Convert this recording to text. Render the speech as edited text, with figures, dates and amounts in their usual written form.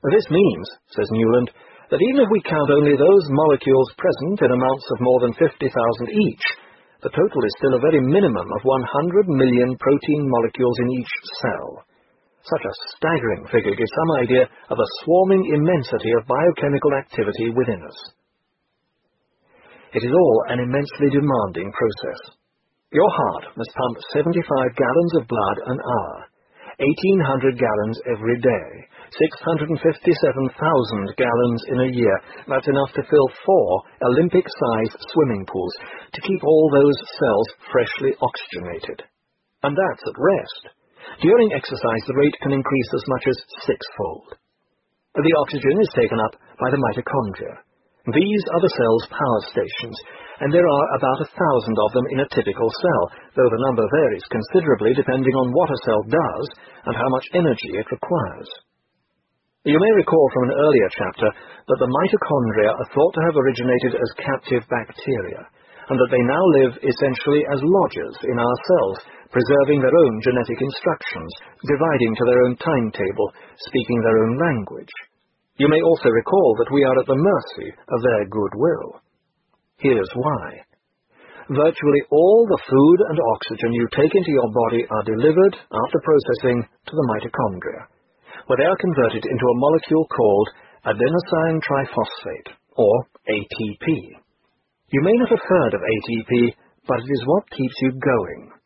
This means, says Newland, that even if we count only those molecules present in amounts of more than 50,000 each, the total is still a very minimum of 100 million protein molecules in each cell. Such a staggering figure gives some idea of a swarming immensity of biochemical activity within us. It is all an immensely demanding process. Your heart must pump 75 gallons of blood an hour, 1,800 gallons every day, 657,000 gallons in a year. That's enough to fill 4 Olympic-sized swimming pools to keep all those cells freshly oxygenated. And that's at rest. During exercise, the rate can increase as much as 6-fold. The oxygen is taken up by the mitochondria. These are the cell's power stations, and there are about 1,000 of them in a typical cell, though the number varies considerably depending on what a cell does and how much energy it requires. You may recall from an earlier chapter that the mitochondria are thought to have originated as captive bacteria, and that they now live essentially as lodgers in our cells, preserving their own genetic instructions, dividing to their own timetable, speaking their own language. You may also recall that we are at the mercy of their goodwill. Here's why. Virtually all the food and oxygen you take into your body are delivered, after processing, to the mitochondria, where they are converted into a molecule called adenosine triphosphate, or ATP. You may not have heard of ATP, but it is what keeps you going.